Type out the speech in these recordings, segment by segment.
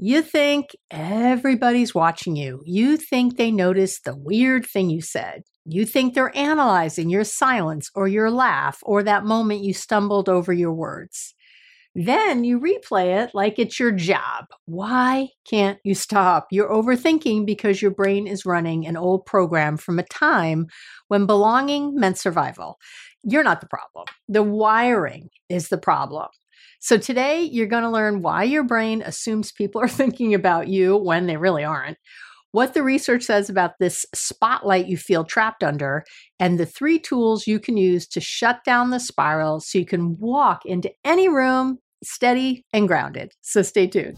You think everybody's watching you. You think they noticed the weird thing you said. You think they're analyzing your silence or your laugh or that moment you stumbled over your words. Then you replay it like it's your job. Why can't you stop? You're overthinking because your brain is running an old program from a time when belonging meant survival. You're not the problem. The wiring is the problem. So today you're going to learn why your brain assumes people are thinking about you when they really aren't, what the research says about this spotlight you feel trapped under, and the 3 tools you can use to shut down the spiral so you can walk into any room steady and grounded. So stay tuned.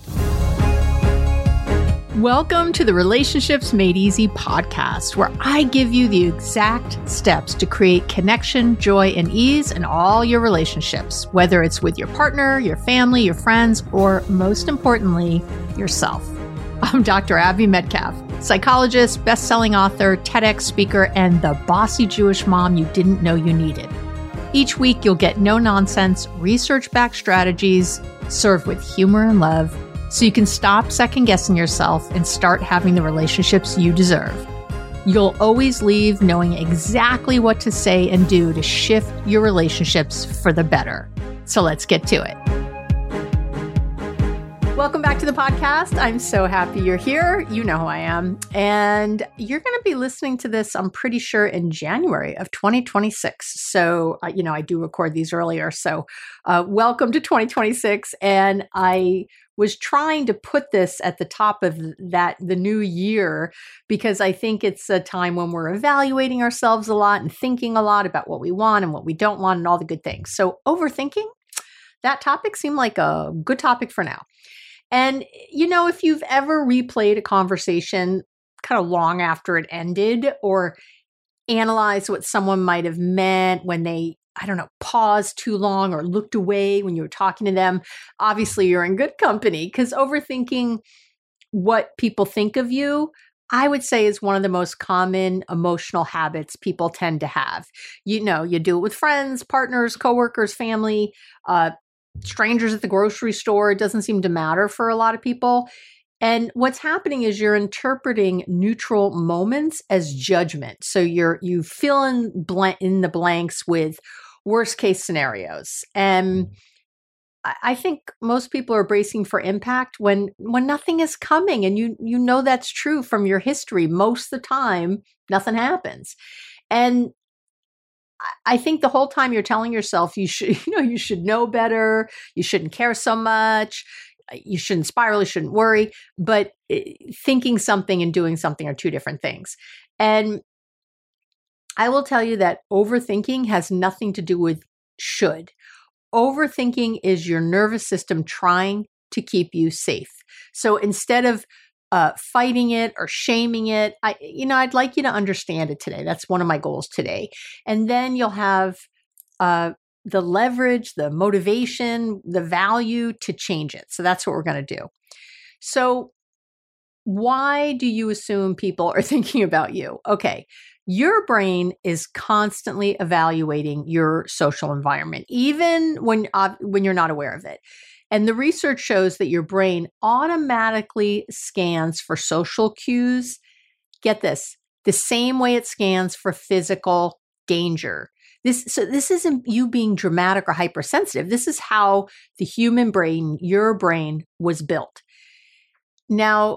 Welcome to the Relationships Made Easy podcast, where I give you the exact steps to create connection, joy, and ease in all your relationships, whether it's with your partner, your family, your friends, or most importantly, yourself. I'm Dr. Abby Metcalf, psychologist, best-selling author, TEDx speaker, and the bossy Jewish mom you didn't know you needed. Each week, you'll get no-nonsense, research-backed strategies served with humor and love, so you can stop second-guessing yourself and start having the relationships you deserve. You'll always leave knowing exactly what to say and do to shift your relationships for the better. So let's get to it. Welcome back to the podcast. I'm so happy you're here. You know who I am. And you're going to be listening to this, I'm pretty sure, in January of 2026. So, I do record these earlier. So welcome to 2026. And I was trying to put this at the top of the new year, because I think it's a time when we're evaluating ourselves a lot and thinking a lot about what we want and what we don't want and all the good things. So overthinking, that topic seemed like a good topic for now. And, if you've ever replayed a conversation kind of long after it ended, or analyzed what someone might have meant when they, paused too long or looked away when you were talking to them, obviously you're in good company, because overthinking what people think of you, I would say, is one of the most common emotional habits people tend to have. You do it with friends, partners, coworkers, family, strangers at the grocery store. It doesn't seem to matter for a lot of people. And what's happening is you're interpreting neutral moments as judgment. So you fill in the blanks with worst case scenarios. And I think most people are bracing for impact when nothing is coming. And you know that's true from your history. Most of the time, nothing happens. And I think the whole time you're telling yourself you should know better, you shouldn't care so much, you shouldn't spiral, you shouldn't worry, but thinking something and doing something are two different things. And I will tell you that overthinking has nothing to do with should. Overthinking is your nervous system trying to keep you safe. So instead of fighting it or shaming it, I'd like you to understand it today. That's one of my goals today. And then you'll have the leverage, the motivation, the value to change it. So that's what we're going to do. So why do you assume people are thinking about you? Okay. Your brain is constantly evaluating your social environment, even when you're not aware of it. And the research shows that your brain automatically scans for social cues. Get this, the same way it scans for physical danger. This isn't you being dramatic or hypersensitive. This is how the human brain, your brain, was built. Now,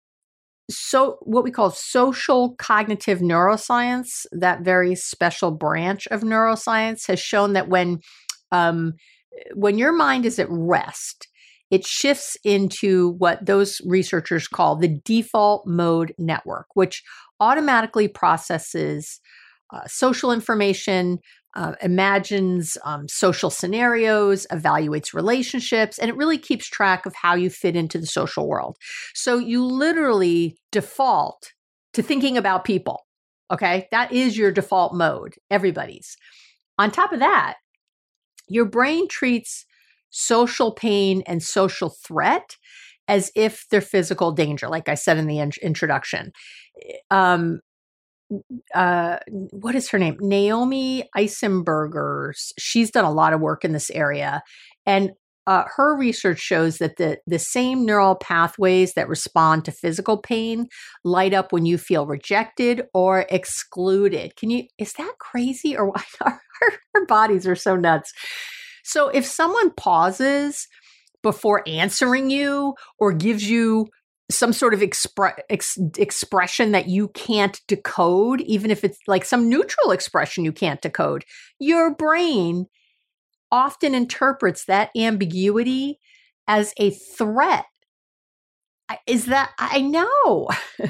so what we call social cognitive neuroscience, that very special branch of neuroscience, has shown that when your mind is at rest, it shifts into what those researchers call the default mode network, which automatically processes social information, imagines social scenarios, evaluates relationships, and it really keeps track of how you fit into the social world. So you literally default to thinking about people, okay? That is your default mode, everybody's. On top of that, your brain treats social pain and social threat as if they're physical danger, like I said in the introduction. What is her name? Naomi Eisenberger. She's done a lot of work in this area. And her research shows that the same neural pathways that respond to physical pain light up when you feel rejected or excluded. Is that crazy? Or what? Our bodies are so nuts. So if someone pauses before answering you or gives you some sort of expression that you can't decode, even if it's like some neutral expression you can't decode, your brain often interprets that ambiguity as a threat. I know.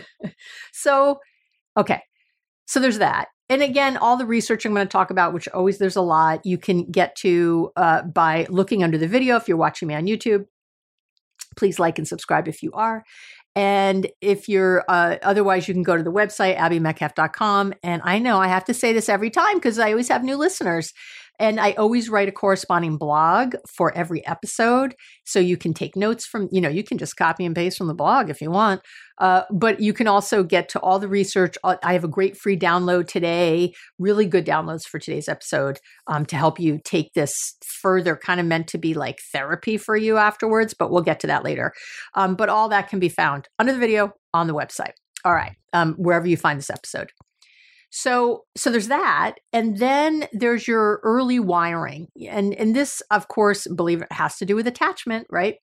So, okay. So there's that. And again, all the research I'm going to talk about, which always there's a lot, you can get to by looking under the video if you're watching me on YouTube. Please like and subscribe if you are. And if you're otherwise, you can go to the website, abbymetcalf.com. And I know I have to say this every time because I always have new listeners. And I always write a corresponding blog for every episode. So you can take notes from, you can just copy and paste from the blog if you want. But you can also get to all the research. I have a great free download today, really good downloads for today's episode to help you take this further, kind of meant to be like therapy for you afterwards, but we'll get to that later. But all that can be found under the video on the website. All right, wherever you find this episode. So there's that. And then there's your early wiring. And this, of course, believe it has to do with attachment, right?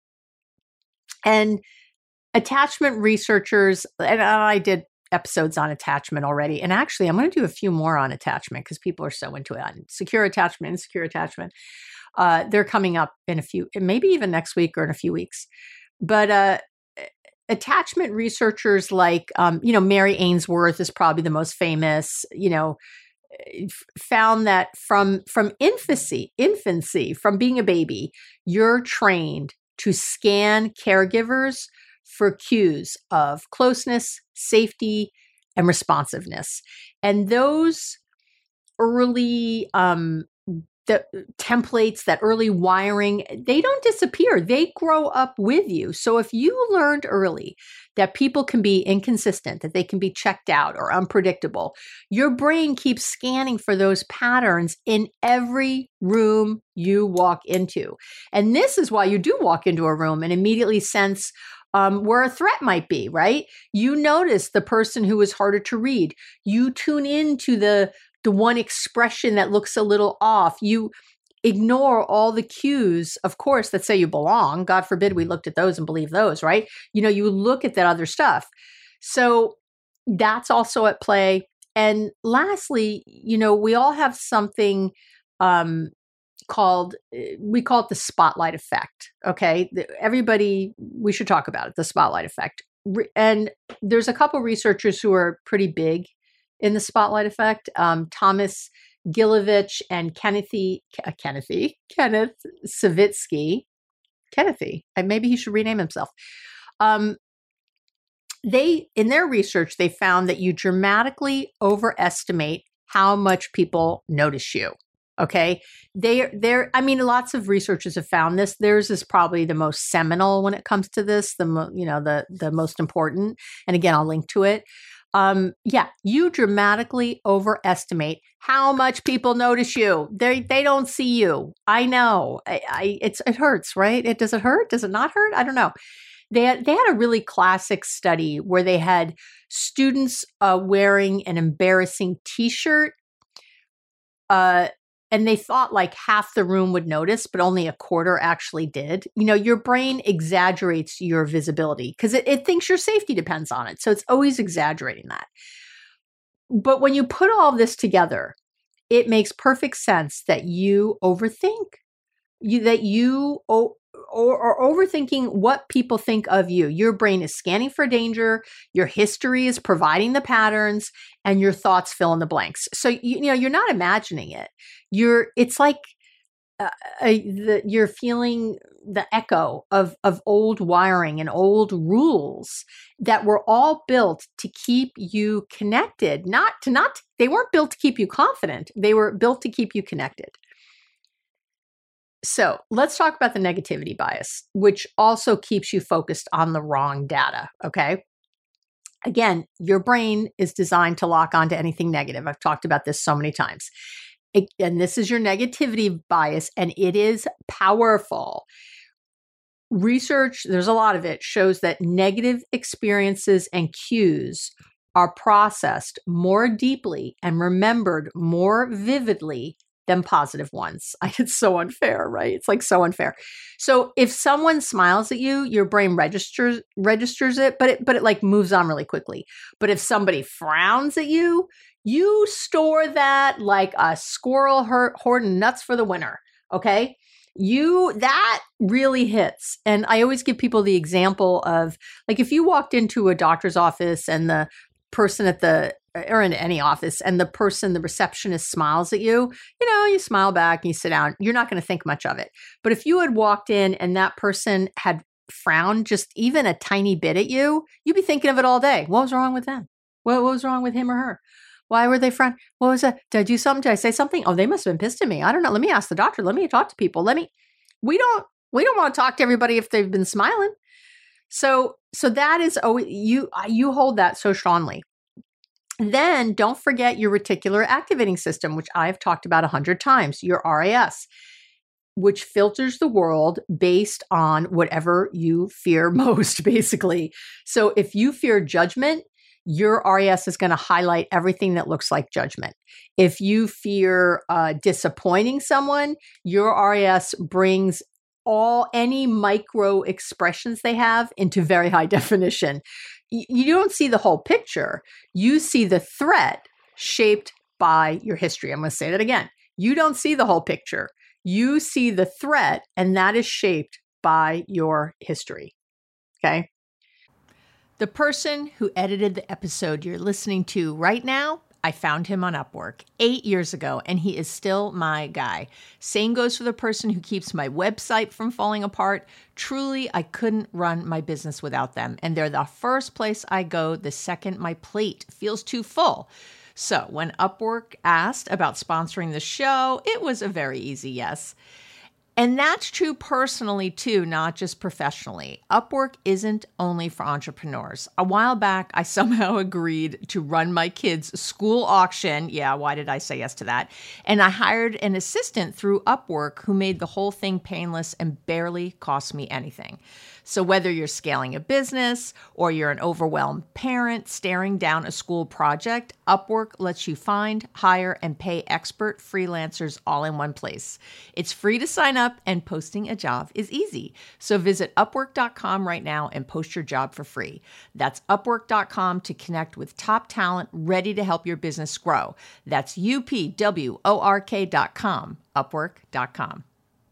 And attachment researchers, and I did episodes on attachment already. And actually, I'm going to do a few more on attachment because people are so into it. On secure attachment, insecure attachment. They're coming up in a few, maybe even next week or in a few weeks. But attachment researchers like, Mary Ainsworth is probably the most famous, found that from infancy, from being a baby, you're trained to scan caregivers for cues of closeness, safety, and responsiveness. And those early the templates, that early wiring, they don't disappear. They grow up with you. So if you learned early that people can be inconsistent, that they can be checked out or unpredictable, your brain keeps scanning for those patterns in every room you walk into. And this is why you do walk into a room and immediately sense where a threat might be, right? You notice the person who is harder to read. You tune into the one expression that looks a little off. You ignore all the cues, of course, that say you belong. God forbid we looked at those and believe those, right? You look at that other stuff. So that's also at play. And lastly, we all have something we call it the spotlight effect. Okay. We should talk about it, the spotlight effect. And there's a couple researchers who are pretty big in the spotlight effect, Thomas Gilovich and Kenneth Savitsky. Maybe he should rename himself. In their research, they found that you dramatically overestimate how much people notice you. Okay. Lots of researchers have found this. Theirs is probably the most seminal when it comes to this, the most important. And again, I'll link to it. You dramatically overestimate how much people notice you. They don't see you. I know. It hurts, right? Does it hurt? Does it not hurt? I don't know. They had a really classic study where they had students wearing an embarrassing T-shirt, and they thought like half the room would notice, but only a quarter actually did. Your brain exaggerates your visibility because it thinks your safety depends on it. So it's always exaggerating that. But when you put all this together, it makes perfect sense that you overthink, or overthinking what people think of you. Your brain is scanning for danger, your history is providing the patterns, and your thoughts fill in the blanks. So you're not imagining it. It's like you're feeling the echo of old wiring and old rules that were all built to keep you connected. They weren't built to keep you confident. They were built to keep you connected. So let's talk about the negativity bias, which also keeps you focused on the wrong data. Okay. Again, your brain is designed to lock onto anything negative. I've talked about this so many times. And this is your negativity bias, and it is powerful. research, there's a lot of it, shows that negative experiences and cues are processed more deeply and remembered more vividly than positive ones. It's so unfair, right? It's like so unfair. So if someone smiles at you, your brain registers it, but it like moves on really quickly. But if somebody frowns at you, you store that like a squirrel hoarding nuts for the winter. Okay. That really hits. And I always give people the example of, like, if you walked into a doctor's office and the person or in any office, and the receptionist smiles at you, you smile back and you sit down, you're not going to think much of it. But if you had walked in and that person had frowned just even a tiny bit at you, you'd be thinking of it all day. What was wrong with them? What was wrong with him or her? Why were they frowning? What was that? Did I do something? Did I say something? Oh, they must have been pissed at me. I don't know. Let me ask the doctor. Let me talk to people. We don't want to talk to everybody if they've been smiling. So that is, you hold that so strongly. Then don't forget your reticular activating system, which I've talked about 100 times, your RAS, which filters the world based on whatever you fear most, basically. So if you fear judgment, your RAS is going to highlight everything that looks like judgment. If you fear disappointing someone, your RAS brings any micro expressions they have into very high definition. You don't see the whole picture. You see the threat shaped by your history. I'm going to say that again. You don't see the whole picture. You see the threat, and that is shaped by your history. Okay? The person who edited the episode you're listening to right now, I found him on Upwork 8 years ago, and he is still my guy. Same goes for the person who keeps my website from falling apart. Truly, I couldn't run my business without them, and they're the first place I go the second my plate feels too full. So when Upwork asked about sponsoring the show, it was a very easy yes. And that's true personally too, not just professionally. Upwork isn't only for entrepreneurs. A while back, I somehow agreed to run my kids' school auction. Yeah, why did I say yes to that? And I hired an assistant through Upwork who made the whole thing painless and barely cost me anything. So whether you're scaling a business or you're an overwhelmed parent staring down a school project, Upwork lets you find, hire, and pay expert freelancers all in one place. It's free to sign up, and posting a job is easy. So visit Upwork.com right now and post your job for free. That's Upwork.com to connect with top talent ready to help your business grow. That's UPWORK.com, Upwork.com.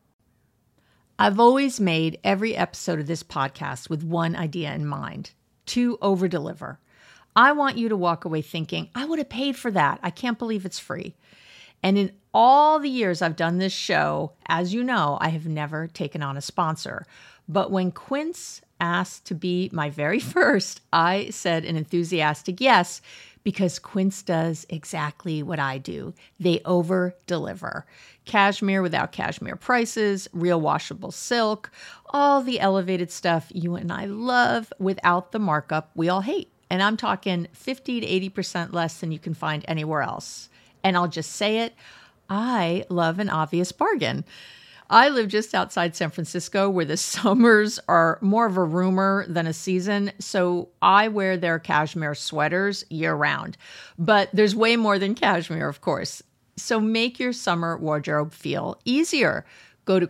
I've always made every episode of this podcast with one idea in mind: to overdeliver. I want you to walk away thinking, I would have paid for that. I can't believe it's free. And in all the years I've done this show, as you know, I have never taken on a sponsor. But when Quince asked to be my very first, I said an enthusiastic yes, because Quince does exactly what I do. They over-deliver. Cashmere without cashmere prices, real washable silk, all the elevated stuff you and I love without the markup we all hate. And I'm talking 50 to 80% less than you can find anywhere else. And I'll just say it, I love an obvious bargain. I live just outside San Francisco, where the summers are more of a rumor than a season, so I wear their cashmere sweaters year-round. But there's way more than cashmere, of course. So make your summer wardrobe feel easier. Go to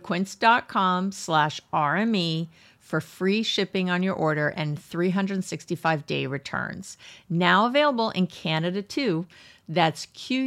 quince.com/RME for free shipping on your order and 365-day returns. Now available in Canada too. That's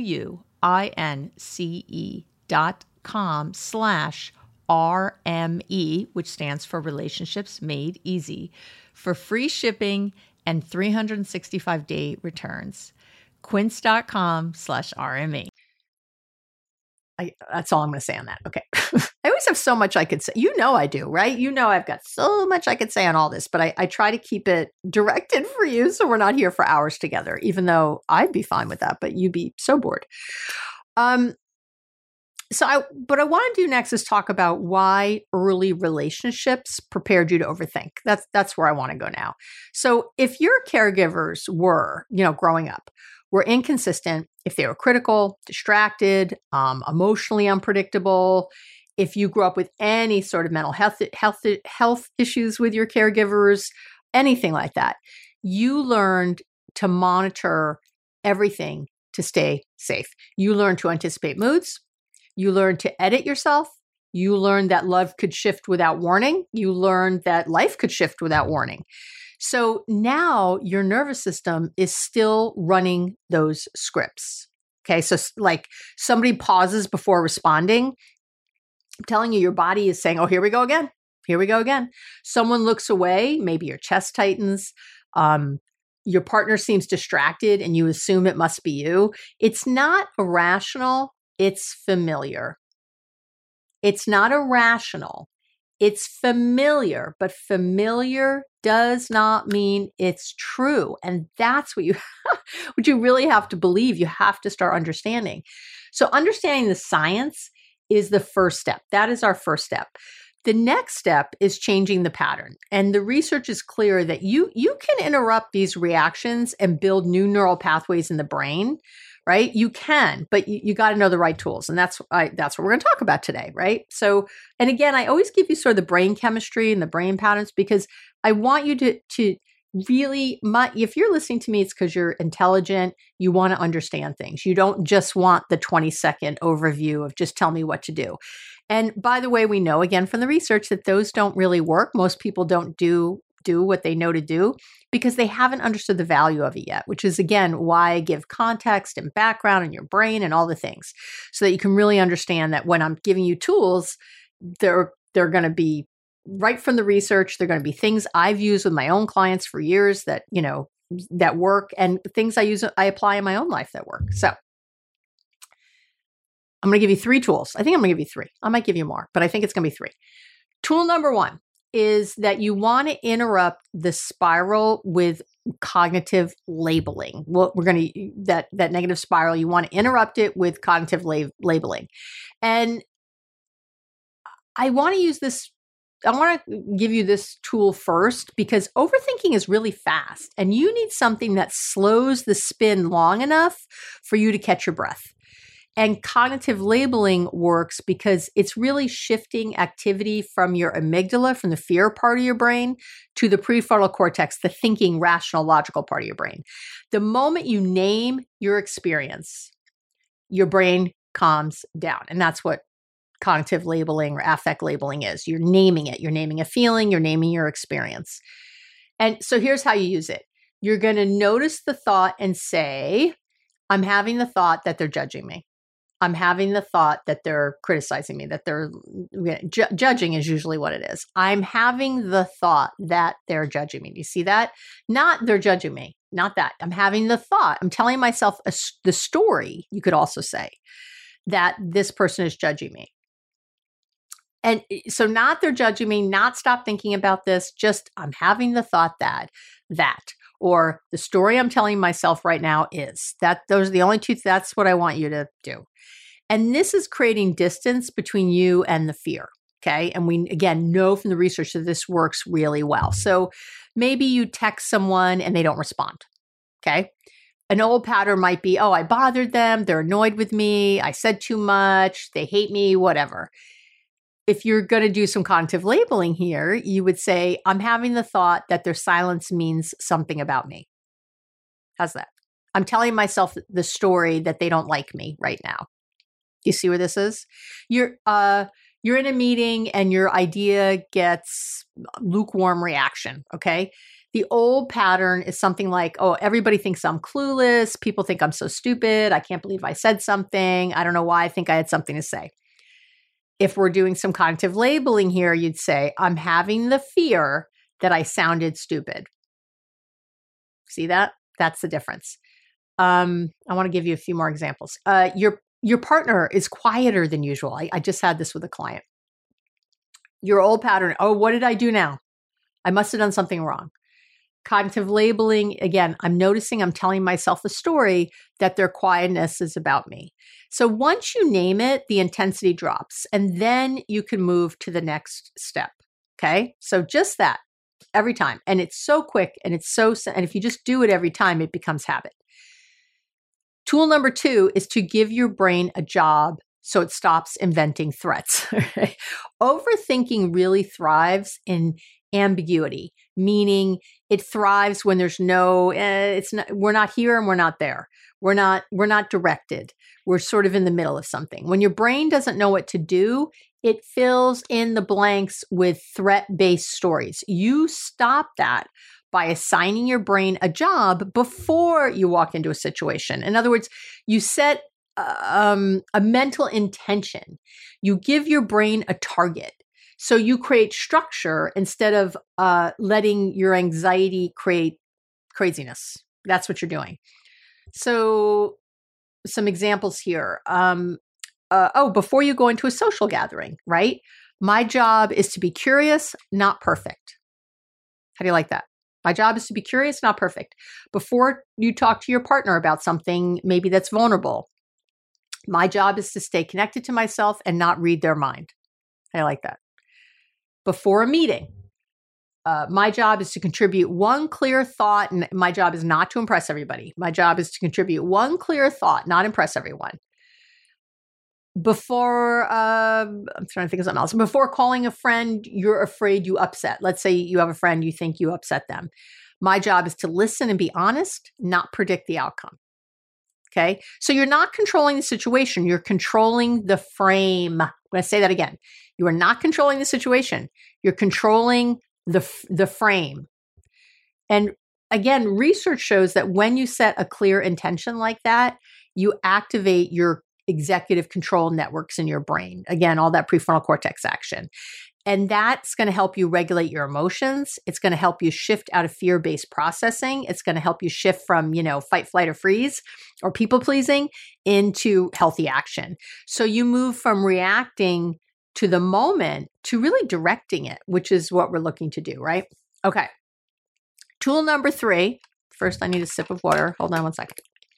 QUINCE.com/RME, which stands for Relationships Made Easy, for free shipping and 365-day returns. Quince.com/RME. That's all I'm going to say on that. Okay. I always have so much I could say. You know I do, right? You know I've got so much I could say on all this, but I try to keep it directed for you so we're not here for hours together, even though I'd be fine with that, but you'd be so bored. What I want to do next is talk about why early relationships prepared you to overthink. That's where I want to go now. So if your caregivers were, growing up, were inconsistent, if they were critical, distracted, emotionally unpredictable, if you grew up with any sort of mental health issues with your caregivers, anything like that, you learned to monitor everything to stay safe. You learned to anticipate moods. You learned to edit yourself. You learned that love could shift without warning. You learned that life could shift without warning. So now your nervous system is still running those scripts. Okay. So like somebody pauses before responding. I'm telling you, your body is saying, oh, here we go again. Here we go again. Someone looks away. Maybe your chest tightens. Your partner seems distracted and you assume it must be you. It's not irrational. It's familiar. It's not irrational. It's familiar, but familiar does not mean it's true. And that's what you really have to believe. You have to start understanding. So understanding the science is the first step. That is our first step. The next step is changing the pattern. And the research is clear that you can interrupt these reactions and build new neural pathways in the brain, right? You can, but you got to know the right tools. And that's what we're going to talk about today, right? So, and again, I always give you sort of the brain chemistry and the brain patterns because I want you to really, if you're listening to me, it's because you're intelligent, you want to understand things. You don't just want the 20-second overview of just tell me what to do. And by the way, we know again from the research that those don't really work. Most people don't do what they know to do because they haven't understood the value of it yet, which is again why I give context and background in your brain and all the things so that you can really understand that when I'm giving you tools, they're going to be right from the research. They're going to be things I've used with my own clients for years that, that work, and things I apply in my own life that work. So I'm going to give you 3 tools. I think I'm going to give you 3. I might give you more, but I think it's going to be 3. Tool number 1 is that you want to interrupt the spiral with cognitive labeling. What we're going to that negative spiral, you want to interrupt it with cognitive labeling. And I want to give you this tool first because overthinking is really fast and you need something that slows the spin long enough for you to catch your breath. And cognitive labeling works because it's really shifting activity from your amygdala, from the fear part of your brain, to the prefrontal cortex, the thinking, rational, logical part of your brain. The moment you name your experience, your brain calms down. And that's what cognitive labeling or affect labeling is. You're naming it. You're naming a feeling. You're naming your experience. And so here's how you use it. You're going to notice the thought and say, I'm having the thought that they're judging me. I'm having the thought that they're criticizing me, that they're judging is usually what it is. I'm having the thought that they're judging me. Do you see that? Not they're judging me. Not that. I'm having the thought. I'm telling myself the story, you could also say, that this person is judging me. And so not they're judging me, not stop thinking about this, just I'm having the thought that, or the story I'm telling myself right now is that. Those are the only 2. That's what I want you to do. And this is creating distance between you and the fear. Okay. And we, again, know from the research that this works really well. So maybe you text someone and they don't respond. Okay. An old pattern might be, oh, I bothered them. They're annoyed with me. I said too much. They hate me, whatever. If you're going to do some cognitive labeling here, you would say, I'm having the thought that their silence means something about me. How's that? I'm telling myself the story that they don't like me right now. You see where this is? You're in a meeting and your idea gets lukewarm reaction, okay? The old pattern is something like, oh, everybody thinks I'm clueless. People think I'm so stupid. I can't believe I said something. I don't know why I think I had something to say. If we're doing some cognitive labeling here, you'd say, I'm having the fear that I sounded stupid. See that? That's the difference. I want to give you a few more examples. Your partner is quieter than usual. I just had this with a client. Your old pattern, oh, what did I do now? I must have done something wrong. Cognitive labeling, again, I'm telling myself the story that their quietness is about me. So once you name it, the intensity drops, and then you can move to the next step. Okay. So just that every time. And it's so quick and and if you just do it every time, it becomes habit. Tool number 2 is to give your brain a job so it stops inventing threats. Overthinking really thrives in ambiguity, meaning it thrives when there's no, we're not here and we're not there. We're not directed. We're sort of in the middle of something. When your brain doesn't know what to do, it fills in the blanks with threat-based stories. You stop that by assigning your brain a job before you walk into a situation. In other words, you set a mental intention. You give your brain a target. So you create structure instead of letting your anxiety create craziness. That's what you're doing. So some examples here. Before you go into a social gathering, right? My job is to be curious, not perfect. How do you like that? My job is to be curious, not perfect. Before you talk to your partner about something, maybe that's vulnerable, my job is to stay connected to myself and not read their mind. How do you like that? Before a meeting, my job is to contribute one clear thought, and my job is not to impress everybody. My job is to contribute one clear thought, not impress everyone. Before, I'm trying to think of something else. Before calling a friend, you're afraid you upset. Let's say you have a friend, you think you upset them. My job is to listen and be honest, not predict the outcome. Okay. So you're not controlling the situation. You're controlling the frame. I'm going to say that again. You are not controlling the situation. You're controlling the frame. And again, research shows that when you set a clear intention like that, you activate your executive control networks in your brain. Again, all that prefrontal cortex action. And that's going to help you regulate your emotions. It's going to help you shift out of fear-based processing. It's going to help you shift from, fight, flight, or freeze or people pleasing into healthy action. So you move from reacting to the moment to really directing it, which is what we're looking to do, right? Okay. Tool number 3. First, I need a sip of water. Hold on one second.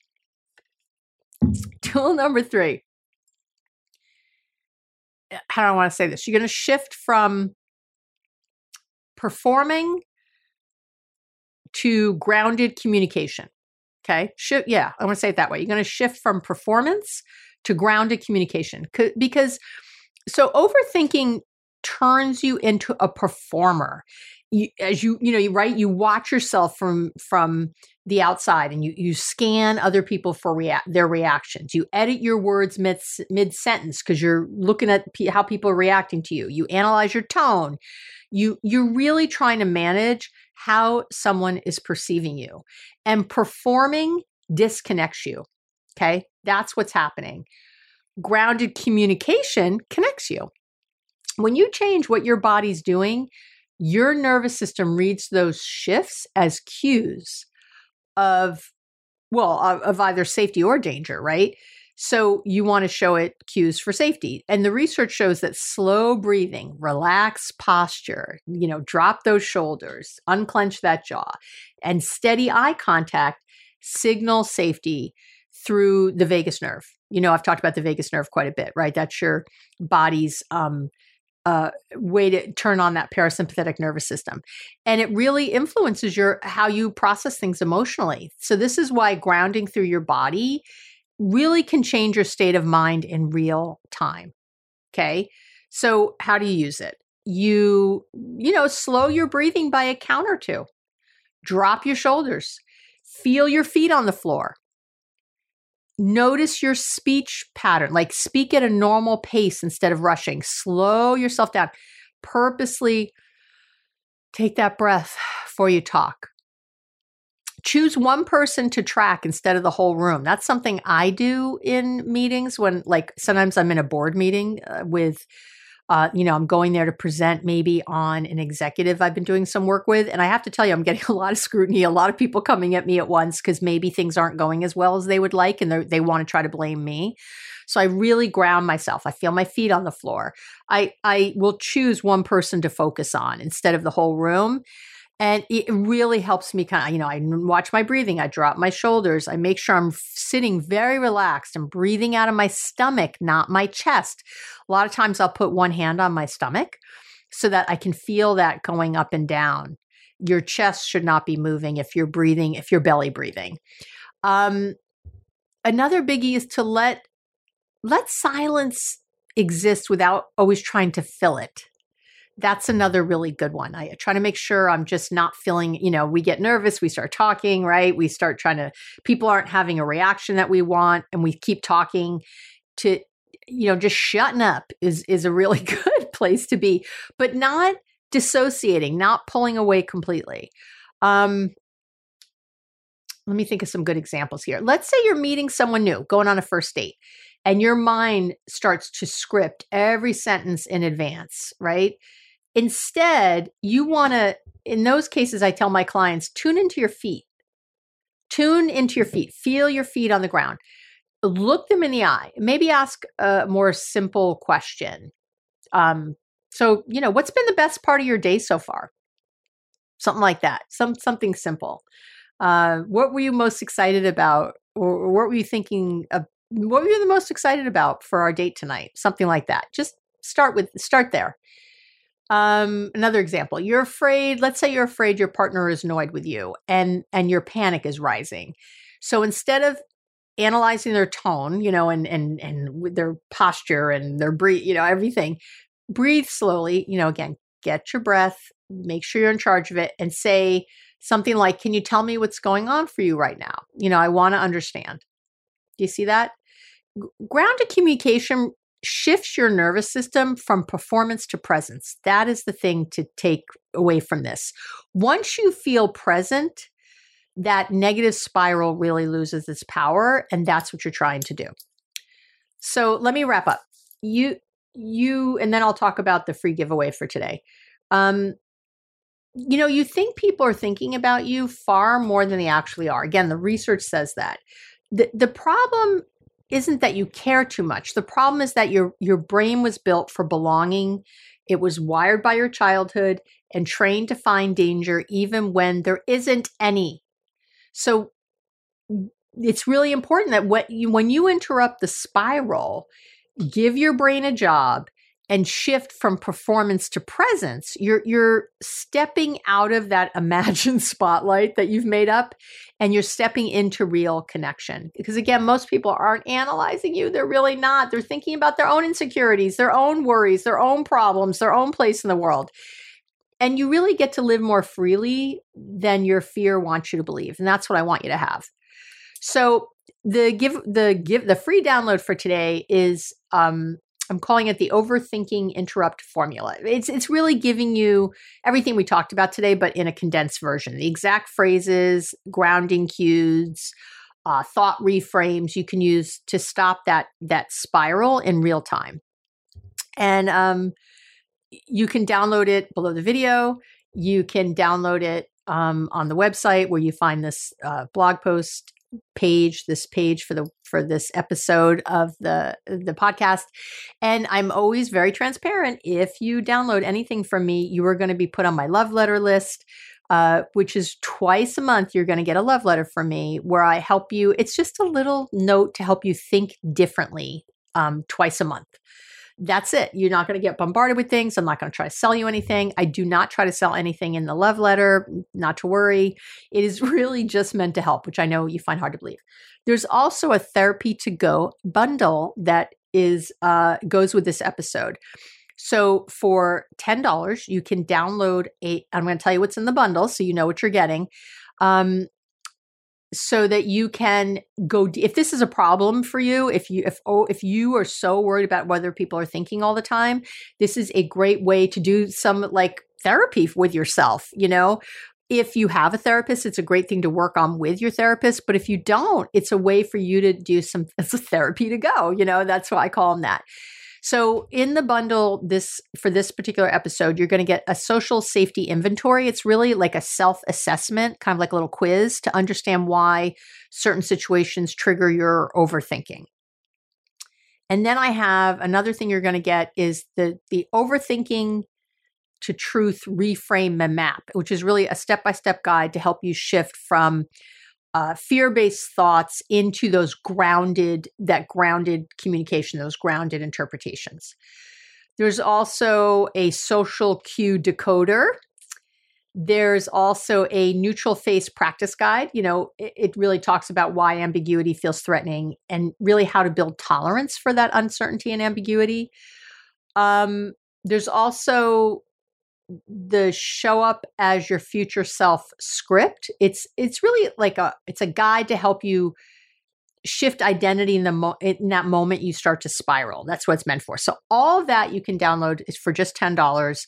Tool number 3. How do I want to say this? You're going to shift from performing to grounded communication. Okay. I want to say it that way. You're going to shift from performance to grounded communication because overthinking turns you into a performer. You watch yourself from the outside and you scan other people for their reactions. You edit your words mid-sentence because you're looking at how people are reacting to you. You analyze your tone. You're really trying to manage how someone is perceiving you. And performing disconnects you. Okay? That's what's happening. Grounded communication connects you. When you change what your body's doing, your nervous system reads those shifts as cues of either safety or danger, right? So you want to show it cues for safety. And the research shows that slow breathing, relaxed posture, drop those shoulders, unclench that jaw, and steady eye contact signal safety through the vagus nerve. I've talked about the vagus nerve quite a bit, right? That's your body's way to turn on that parasympathetic nervous system. And it really influences how you process things emotionally. So this is why grounding through your body really can change your state of mind in real time. Okay. So how do you use it? You slow your breathing by a count or two. Drop your shoulders. Feel your feet on the floor. Notice your speech pattern, like speak at a normal pace instead of rushing. Slow yourself down. Purposely take that breath before you talk. Choose one person to track instead of the whole room. That's something I do in meetings when, sometimes I'm in a board meeting with I'm going there to present maybe on an executive I've been doing some work with. And I have to tell you, I'm getting a lot of scrutiny, a lot of people coming at me at once because maybe things aren't going as well as they would like and they want to try to blame me. So I really ground myself. I feel my feet on the floor. I will choose one person to focus on instead of the whole room. And it really helps me I watch my breathing. I drop my shoulders. I make sure I'm sitting very relaxed and breathing out of my stomach, not my chest. A lot of times I'll put one hand on my stomach so that I can feel that going up and down. Your chest should not be moving if you're belly breathing. Another biggie is to let let silence exist without always trying to fill it. That's another really good one. I try to make sure I'm just not feeling, we get nervous, we start talking, right? We start people aren't having a reaction that we want, and we keep talking to, just shutting up is a really good place to be, but not dissociating, not pulling away completely. Let me think of some good examples here. Let's say you're meeting someone new, going on a first date, and your mind starts to script every sentence in advance, right? Instead, you want to, in those cases, I tell my clients, tune into your feet. Tune into your feet. Feel your feet on the ground. Look them in the eye. Maybe ask a more simple question. So, what's been the best part of your day so far? Something like that. Something simple. What were you most excited about? Or what were you thinking of? What were you the most excited about for our date tonight? Something like that. Just start there. Another example, let's say you're afraid your partner is annoyed with you and your panic is rising. So instead of analyzing their tone, and with their posture and their breathe, everything, breathe slowly, again, get your breath, make sure you're in charge of it, and say something like, can you tell me what's going on for you right now? I want to understand. Do you see that? Grounded communication shifts your nervous system from performance to presence. That is the thing to take away from this. Once you feel present, that negative spiral really loses its power, and that's what you're trying to do. So let me wrap up. You, and then I'll talk about the free giveaway for today. You think people are thinking about you far more than they actually are. Again, the research says that. The problem isn't that you care too much. The problem is that your brain was built for belonging. It was wired by your childhood and trained to find danger even when there isn't any. So it's really important that when you interrupt the spiral, give your brain a job and shift from performance to presence. You're stepping out of that imagined spotlight that you've made up, and you're stepping into real connection. Because again, most people aren't analyzing you. They're really not. They're thinking about their own insecurities, their own worries, their own problems, their own place in the world. And you really get to live more freely than your fear wants you to believe. And that's what I want you to have. So the free download for today is, I'm calling it the Overthinking Interrupt Formula. It's really giving you everything we talked about today, but in a condensed version. The exact phrases, grounding cues, thought reframes you can use to stop that spiral in real time. And you can download it below the video. You can download it on the website where you find this blog post page for this episode of the podcast. And I'm always very transparent. If you download anything from me, you are going to be put on my love letter list, which is twice a month. You're going to get a love letter from me where I help you. It's just a little note to help you think differently twice a month. That's it. You're not going to get bombarded with things. I'm not going to try to sell you anything. I do not try to sell anything in the love letter, not to worry. It is really just meant to help, which I know you find hard to believe. There's also a Therapy to Go bundle that goes with this episode. So for $10, you can download I'm going to tell you what's in the bundle so you know what you're getting. So that you can go, if this is a problem for you, if you are so worried about whether people are thinking all the time, this is a great way to do some like therapy with yourself. If you have a therapist, it's a great thing to work on with your therapist. But if you don't, it's a way for you to do it's a therapy to go. That's why I call them that. So in the bundle, for this particular episode, you're going to get a social safety inventory. It's really like a self-assessment, kind of like a little quiz to understand why certain situations trigger your overthinking. And then I have another thing you're going to get is the Overthinking to Truth Reframe Map, which is really a step-by-step guide to help you shift from fear-based thoughts into grounded communication, those grounded interpretations. There's also a social cue decoder There's also a neutral face practice guide. It really talks about why ambiguity feels threatening and really how to build tolerance for that uncertainty and ambiguity. There's also the show up as your future self script. It's really like it's a guide to help you shift identity in that moment you start to spiral. That's what it's meant for. So all of that you can download is for just $10.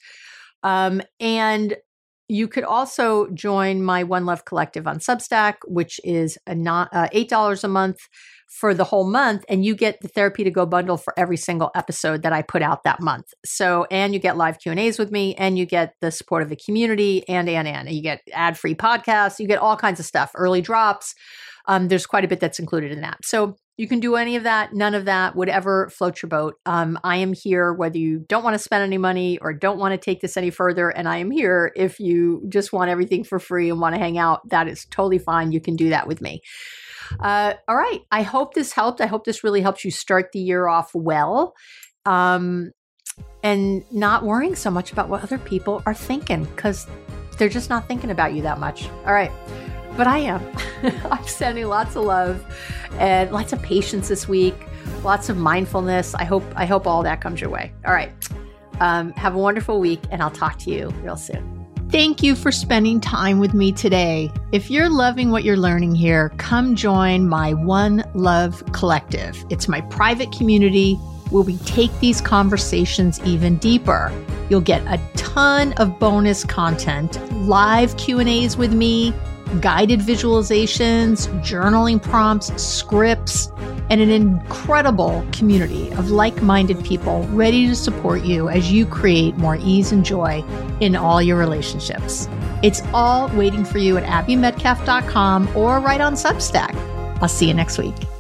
And you could also join my One Love Collective on Substack, which is $8 a month for the whole month. And you get the Therapy to Go bundle for every single episode that I put out that month. So, and you get live Q&As with me, and you get the support of the community, and you get ad-free podcasts, you get all kinds of stuff, early drops. There's quite a bit that's included in that. So you can do any of that, none of that, whatever floats your boat. I am here whether you don't want to spend any money or don't want to take this any further. And I am here if you just want everything for free and want to hang out. That is totally fine. You can do that with me. All right. I hope this helped. I hope this really helps you start the year off well. And not worrying so much about what other people are thinking, because they're just not thinking about you that much. All right. But I am. I'm sending lots of love and lots of patience this week, lots of mindfulness. I hope all that comes your way. All right. Have a wonderful week, and I'll talk to you real soon. Thank you for spending time with me today. If you're loving what you're learning here, come join my One Love Collective. It's my private community where we take these conversations even deeper. You'll get a ton of bonus content, live Q&As with me, guided visualizations, journaling prompts, scripts, and an incredible community of like-minded people ready to support you as you create more ease and joy in all your relationships. It's all waiting for you at abbymedcalf.com or right on Substack. I'll see you next week.